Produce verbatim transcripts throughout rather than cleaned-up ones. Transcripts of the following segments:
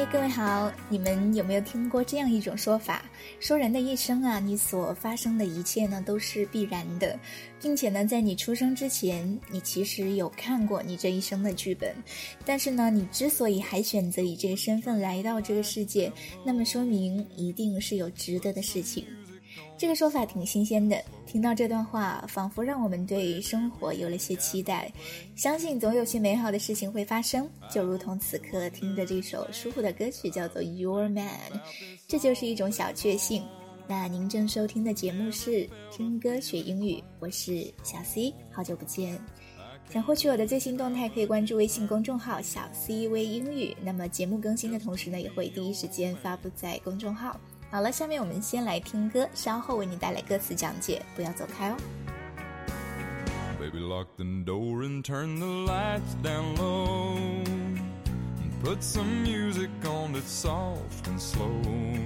嗨，各位好，你们有没有听过这样一种说法，说人的一生啊，你所发生的一切呢都是必然的，并且呢在你出生之前，你其实有看过你这一生的剧本，但是呢你之所以还选择以这个身份来到这个世界，那么说明一定是有值得的事情。这个说法挺新鲜的，听到这段话仿佛让我们对生活有了些期待，相信总有些美好的事情会发生，就如同此刻听着这首舒服的歌曲叫做 Your Man， 这就是一种小确幸。那您正收听的节目是听歌学英语，我是小 C， 好久不见。想获取我的最新动态可以关注微信公众号小 C 微英语，那么节目更新的同时呢也会第一时间发布在公众号。好了，下面我们先来听歌，稍后为你带来歌词讲解，不要走开哦。 Baby, lock the door and turn the lights down low, and put some music on that's soft and slow.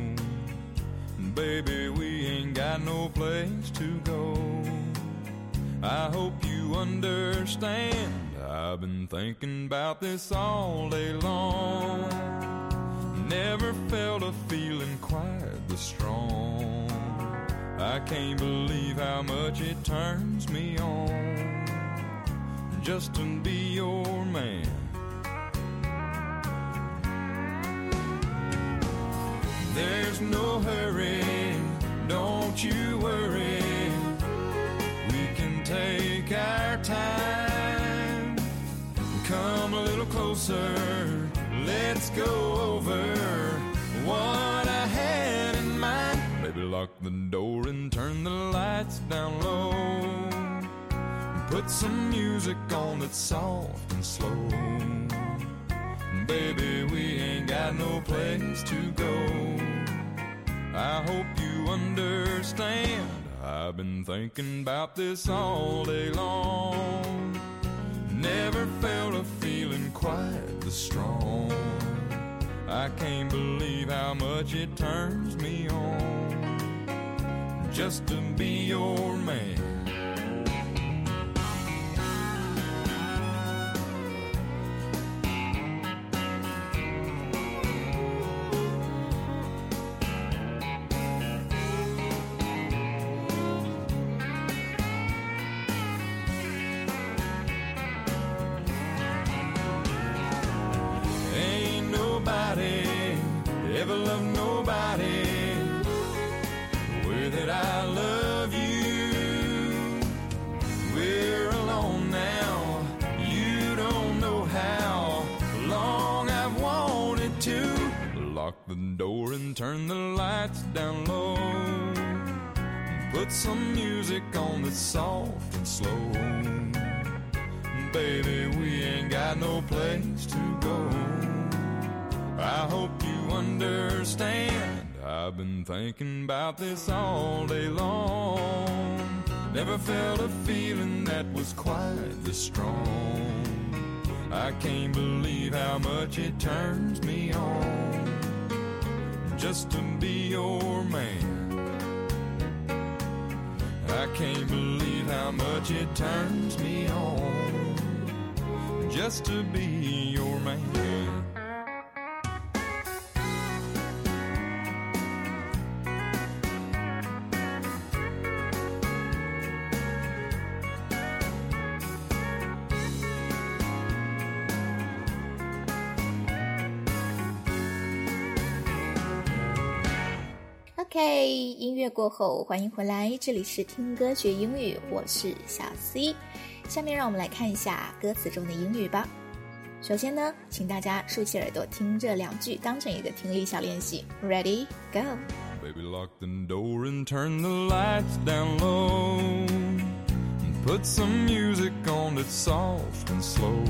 Baby, we ain't got no place to go. I hope you understand, I've been thinking about this all day long. Never felt a feeling quite this strong. I can't believe how much it turns me on just to be your man. There's no hurry, don't you worry. We can take our time. Come a little closer, let's go over what I had in mind. Baby, lock the door and turn the lights down low, and put some music on that's soft and slow. Baby, we ain't got no place to go. I hope you understand, I've been thinking about this all day long. Never felt a feeling quite this strong. I can't believe how much it turns me on just to be your man. Ever love nobody the way that I love you. We're alone now, you don't know how long I've wanted to. Lock the door and turn the lights down low, and put some music on that's soft and slow. Baby, we ain't got no place to go. I hope you understand, I've been thinking about this all day long. Never felt a feeling that was quite this strong. I can't believe how much it turns me on just to be your man. I can't believe how much it turns me on just to be your man. OK， 音乐过后，欢迎回来，这里是听歌学英语，我是小 C。下面让我们来看一下歌词中的英语吧。首先呢，请大家竖起耳朵听这两句，当成一个听力小练习。Ready, go. Baby, lock the door and turn the lights down low, and put some music on that's soft and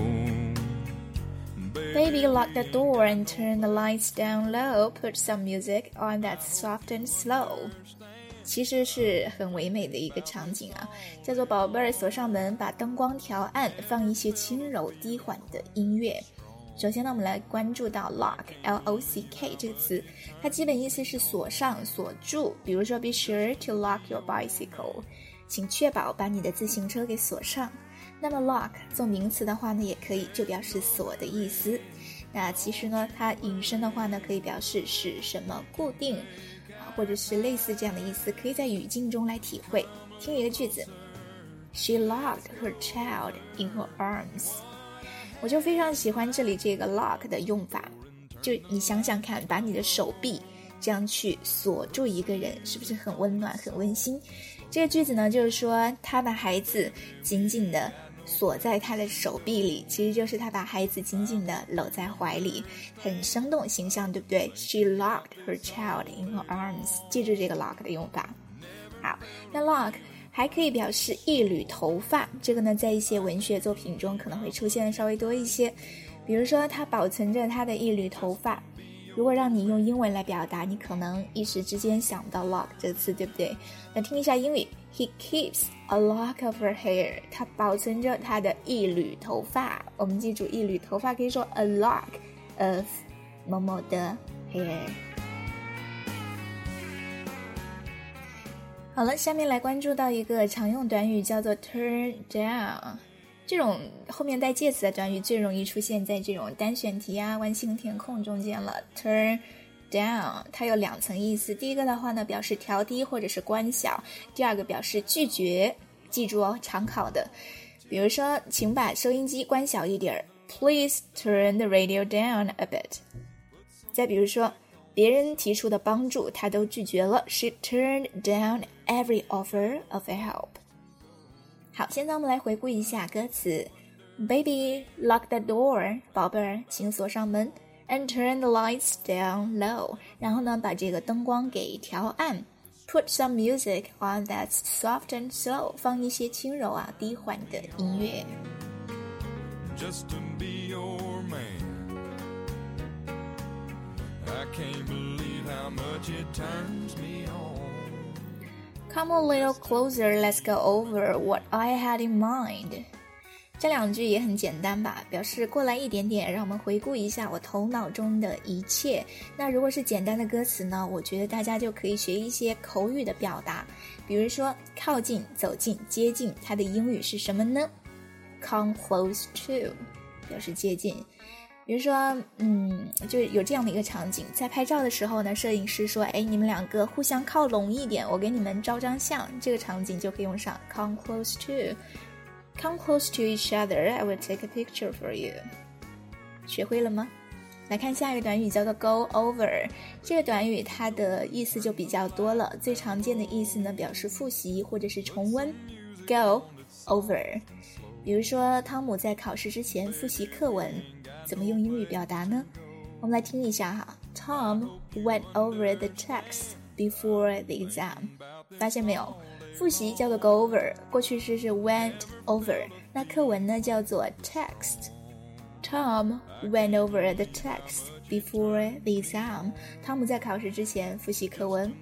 slow.Baby, lock the door and turn the lights down low. Put some music on that's soft and slow. 其实是很唯美的一个场景啊，叫做宝贝儿锁上门，把灯光调暗，放一些轻柔低缓的音乐。首先呢，我们来关注到 lock, L O C K 这个词，它基本意思是锁上、锁住。比如说 be sure to lock your bicycle， 请确保把你的自行车给锁上。那么 lock 做名词的话呢，也可以就表示锁的意思。 那其实呢，它引申的话呢，可以表示是什么固定，或者是类似这样的意思，可以在语境中来体会。听一个句子 She locked her child in her arms。 我就非常喜欢这里这个 lock 的用法，就你想想看，把你的手臂这样去锁住一个人，是不是很温暖很温馨？这个句子呢，就是说他把孩子紧紧的锁在他的手臂里，其实就是他把孩子紧紧地搂在怀里，很生动形象，对不对？ She locked her child in her arms。 记住这个 lock 的用法。好，那 lock 还可以表示一缕头发，这个呢在一些文学作品中可能会出现的稍微多一些，比如说他保存着他的一缕头发，如果让你用英文来表达，你可能一时之间想不到 lock 这个词，对不对？那听一下英语， He keeps a lock of her hair。 他保存着他的一缕头发。我们记住一缕头发可以说 a lock of 某某的 hair。 好了，下面来关注到一个常用短语叫做 turn down。这种后面带介词的短语最容易出现在这种单选题啊、完形填空中间了。 turn down 它有两层意思，第一个的话呢表示调低或者是关小，第二个表示拒绝。记住哦，常考的，比如说请把收音机关小一点， Please turn the radio down a bit。 再比如说别人提出的帮助他都拒绝了， She turned down every offer of help。好，现在我们来回顾一下歌词。 Baby, lock the door， 宝贝儿，请锁上门， and turn the lights down low， 然后呢，把这个灯光给调暗， Put some music on that's soft and slow， 放一些轻柔啊、低缓的音乐。 Just to be your man, I can't believe how much it turns me on。Come a little closer, let's go over what I had in mind。 这两句也很简单吧，表示过来一点点，让我们回顾一下我头脑中的一切。那如果是简单的歌词呢，我觉得大家就可以学一些口语的表达，比如说靠近、走近、接近，它的英语是什么呢？ Come close to 表示接近。比如说嗯，就有这样的一个场景，在拍照的时候呢，摄影师说，哎，你们两个互相靠拢一点，我给你们照张相，这个场景就可以用上 come close to。 Come close to each other, I will take a picture for you。 学会了吗？来看下一个短语叫做 go over。 这个短语它的意思就比较多了，最常见的意思呢表示复习或者是重温， go over。 比如说汤姆在考试之前复习课文，怎么用英语表达呢？我们来听一下哈。 Tom went over the text before the exam。 发现没有，复习叫做 go over， 过去式是 went over， 那课文呢叫做 text。 Tom went over the text before the exam。 汤姆在考试之前复习课文。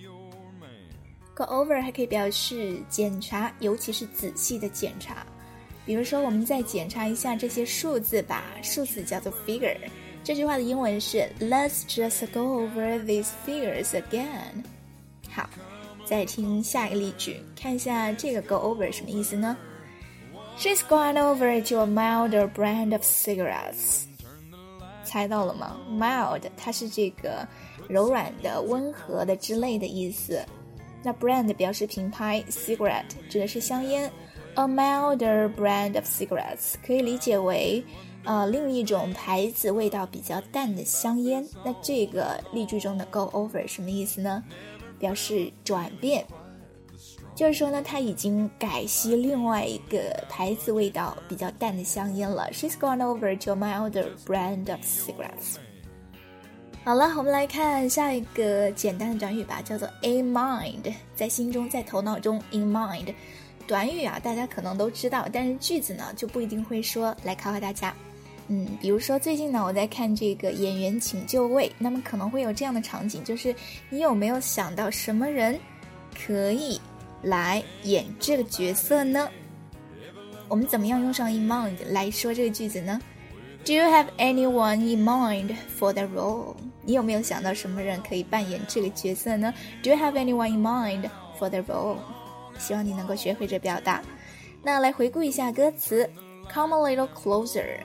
go over 还可以表示检查，尤其是仔细的检查。比如说我们再检查一下这些数字吧，数字叫做 figure。 这句话的英文是 Let's just go over these figures again。 好，再听下一个例句，看一下这个 go over 什么意思呢？ She's gone over to a milder brand of cigarettes。 猜到了吗？ mild 它是这个柔软的、温和的之类的意思，那 brand 表示品牌， cigarette 指的是香烟。A milder brand of cigarettes 可以理解为呃另一种牌子味道比较淡的香烟。那这个例句中的 go over 什么意思呢？表示转变，就是说呢他已经改吸另外一个牌子味道比较淡的香烟了。 She's gone over to a milder brand of cigarettes。 好了，我们来看下一个简单的短语吧，叫做 in mind， 在心中，在头脑中 in mind。短语啊大家可能都知道，但是句子呢就不一定会说，来考考大家。嗯，比如说最近呢我在看这个演员请就位，那么可能会有这样的场景，就是你有没有想到什么人可以来演这个角色呢？我们怎么样用上 in mind 来说这个句子呢？ Do you have anyone in mind for the role？ 你有没有想到什么人可以扮演这个角色呢？ Do you have anyone in mind for the role？希望你能够学会这表达。那来回顾一下歌词 Come a little closer，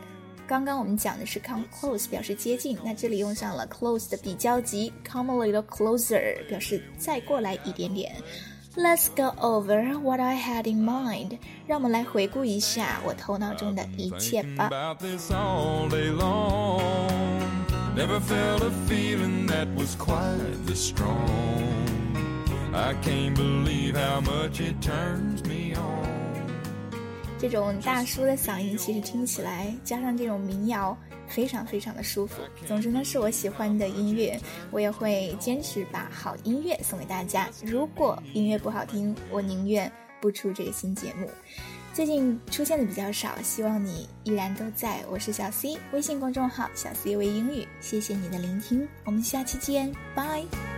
刚刚我们讲的是 come close 表示接近，那这里用上了 close 的比较级 come a little closer 表示再过来一点点。Let's go over what I had in mind. 让我们来回顾一下我头脑中的一切吧。Never felt a feeling that was quite this strong. I can't believe how much it turns me on. 这种大叔的嗓音其实听起来加上这种民谣非常非常的舒服。总之呢，是我喜欢的音乐，我也会坚持把好音乐送给大家。如果音乐不好听，我宁愿不出这个新节目。最近出现的比较少，希望你依然都在。我是小 C， 微信公众号小 C 微英语，谢谢你的聆听，我们下期见，拜。